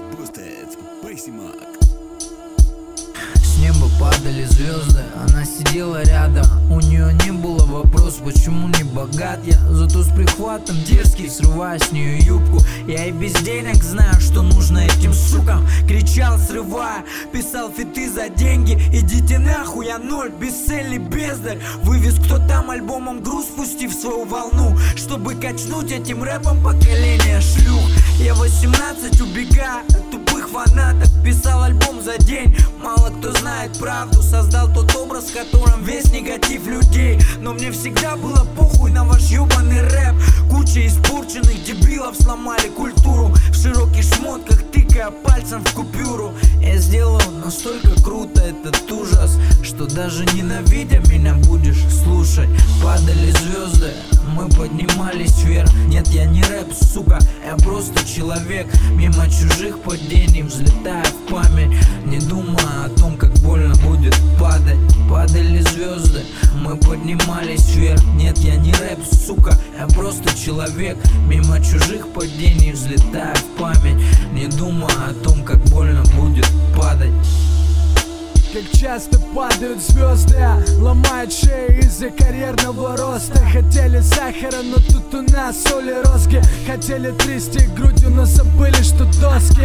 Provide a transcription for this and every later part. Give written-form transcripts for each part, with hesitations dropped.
Boosted, Бейсимак. С неба падали звезды, она сидела рядом. У нее не было вопрос, почему не богат я. Зато с прихватом дерзкий, срывая с нее юбку. Я и без денег знаю, что нужно этим сукам. Кричал, срывая, писал фиты за деньги. Идите нахуй, я ноль, бесцельный бездарь. Вывез кто там альбомом груз, пустив свою волну, чтобы качнуть этим рэпом поколение шлюх. Я 18, убегая от тупых фанаток. Писал альбом за день, мало кто знает правду. Создал тот образ, в котором весь негатив людей. Но мне всегда было похуй на ваш ёбаный рэп. Куча испорченных дебилов сломали культуру. В широких шмотках, тыкая пальцем в купюру. Я сделал настолько круто этот ужас, что даже ненавидя меня будешь слушать. Падали звезды, мы поднимались вверх. Нет, я не рэп, сука, я просто человек. Мимо чужих падений взлетая в память, не думая о том, как больно будет падать. Падали звезды, мы поднимались вверх. Нет, я не рэп, сука, я просто человек. Мимо чужих падений взлетая в память, не думая о том, как больно будет падать. Как часто падают звезды, ломают шеи из-за карьерного роста. Хотели сахара, но тут у нас соли розги. Хотели трясти грудью, но забыли, что доски.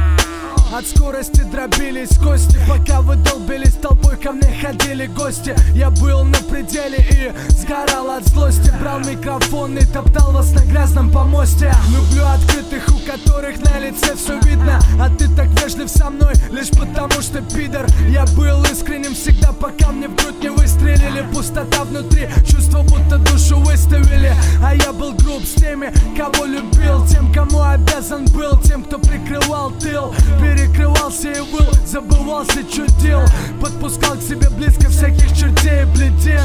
От скорости дробились кости, пока вы долбились толпой, ко мне ходили гости. Я был на пределе и сгорал от злости. Брал микрофон и топтал вас на грязном помосте. Люблю открытых, у которых на лице все видно. А ты так вежлив со мной, лишь потому что пидор. Я был искренним всегда, пока мне в грудь не выстрелили. Пустота внутри, чувство, будто душу выставили. А я был груб с теми, кого любил, тем, кому обязан был, тем, кто прикрывал тыл. Перекрывался и выл, забывался, чудил. Подпускал к себе близко всяких чертей и бледин.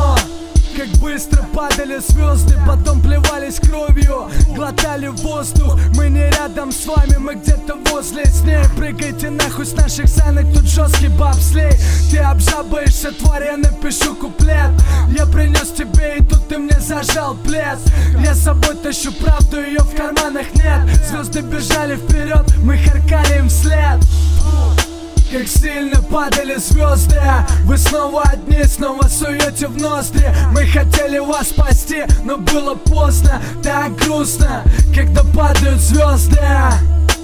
Как быстро падали звезды, потом плевались кровью, глотали воздух. Мы не рядом с вами, мы где-то возле с ней. Прыгайте нахуй с наших санок, тут жесткий бобслей. Ты обжабаешься, тварь, я напишу куплет. Я принес тебе и тут ты мне зажал плед. Я с собой тащу правду, ее в карманах нет. Звезды бежали вперед, мы харкали им вслед. Как сильно падали звезды, вы снова одни, снова суете в ноздри. Мы хотели вас спасти, но было поздно. Так грустно, когда падают звезды.